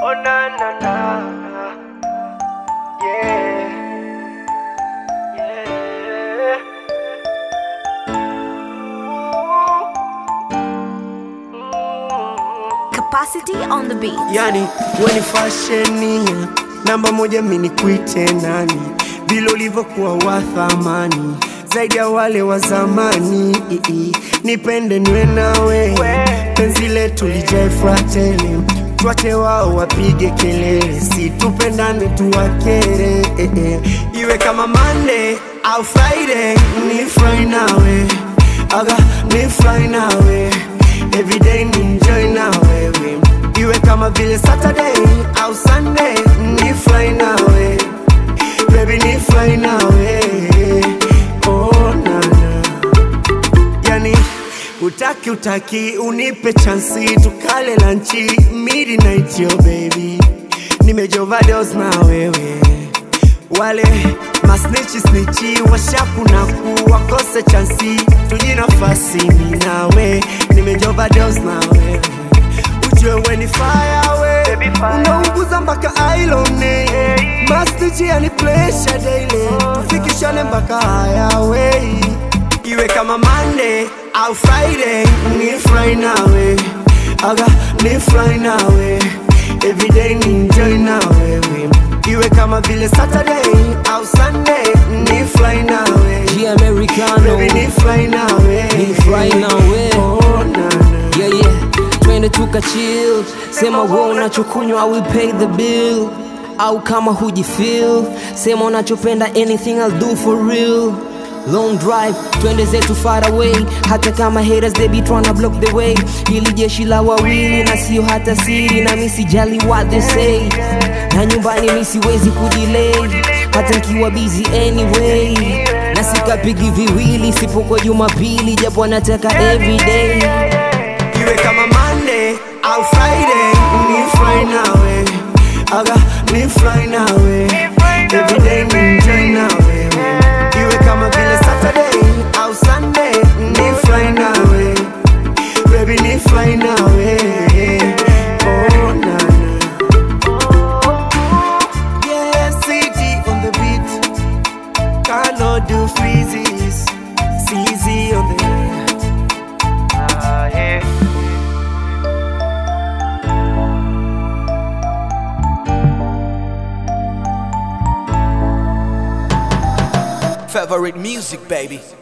Oh na na na, yeah, yeah. Capacity on the beat. Yani weni fasheni namba moja mini kuite nani, vile ulivyokuwa wa thamani zaidi ya wale wa zamani. Nipende niwe nawe, penzi letu lijae fratele, tuache wao wapige kelele, si tupendane tuwakere. Iwe kama Monday au Friday, ni fly nawe, aga ni fly nawe, everyday ni enjoy nawe. Iwe kama vile Saturday au Sunday, ni fly nawe, baby ni fly nawe. Oh na na, yani utaki unipe chansi, tukale lunchi midnight yo baby. Nimejoverdose na wewe, wale masnichi washakunaku wakose chansi, tujinafasi mi nawe. Nimejoverdose na wewe, ujue we ni fire, unaunguza mpaka ailone. Masnichi yani pressure daily, tufikishane mpaka highway. Iwe kama Monday au Friday, ni fly nawe, aga ni fly nawe, everyday ni enjoy nawe. Iwe kama vile Saturday au Sunday, ni fly nawe, Americano, baby ni fly nawe, ni fly nawe. Oh na na, Yeah yeah, twende tuka chill, sema wewe unachokunywa, I will pay the bill. Au kama hujifeel, sema unachopenda, anything I'll do for real. Long drive, twende zetu far away, hata kama haters they be tryna block the way. Hili jeshi la wawili na sio hata siri, na mimi sijali what they say. Na nyumbani mimi siwezi kudelay, hata nikiwa busy anyway. Na sikapigi viwili sipokuwa Jumapili, japo nataka everyday. Iwe kama Monday au Friday, ni fly nawe, aga ni fly nawe, everyday ni enjoy nawe. Iwe kama vile Saturday au Sunday, ni fly nawe, baby ni fly nawe. Oh na na, yeah, city on the beat, cannot do freezes, CZ on the Yeah. Favorite music, baby.